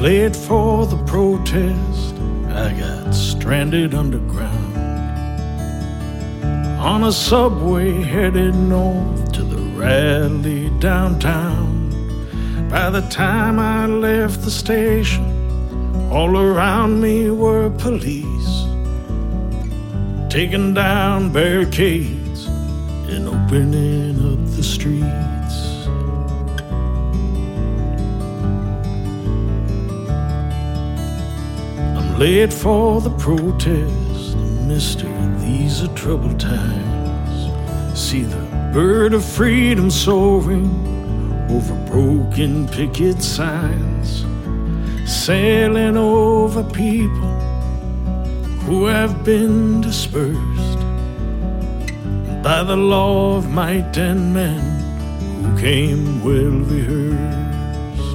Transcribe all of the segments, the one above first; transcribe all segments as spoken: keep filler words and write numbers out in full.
late for the protest. I got stranded underground on a subway headed north to the rally downtown. By the time I left the station, all around me were police, taking down barricades and opening up the streets. I'm late for the protest, mister, these are troubled times. See the bird of freedom soaring over broken picket signs, sailing over people who have been dispersed by the law of might and men who came well rehearsed.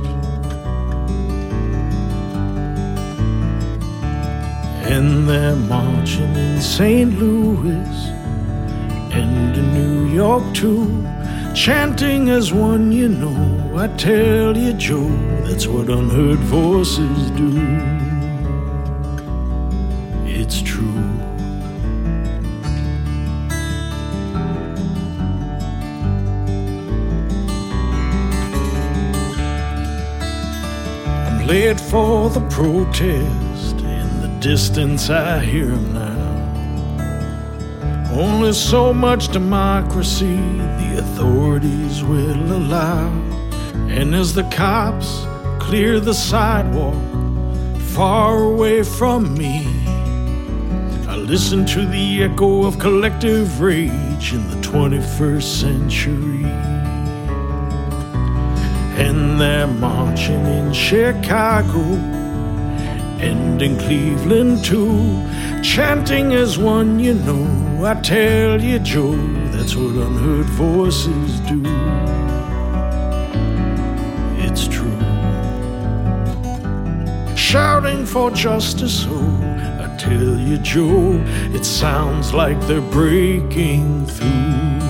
And they're marching in Saint Louis and in New York too, chanting as one, you know. I tell you, Joe, that's what unheard voices do. It's true. I'm late for the protest. In the distance I hear 'em now. Only so much democracy the authorities will allow. And as the cops clear the sidewalk far away from me, I listen to the echo of collective rage in the twenty-first century. And they're marching in Chicago and in Cleveland too, chanting as one, you know. I tell you, Joe, that's what unheard voices do. It's true. Shouting for justice, oh, I tell you, Joe, it sounds like they're breaking through.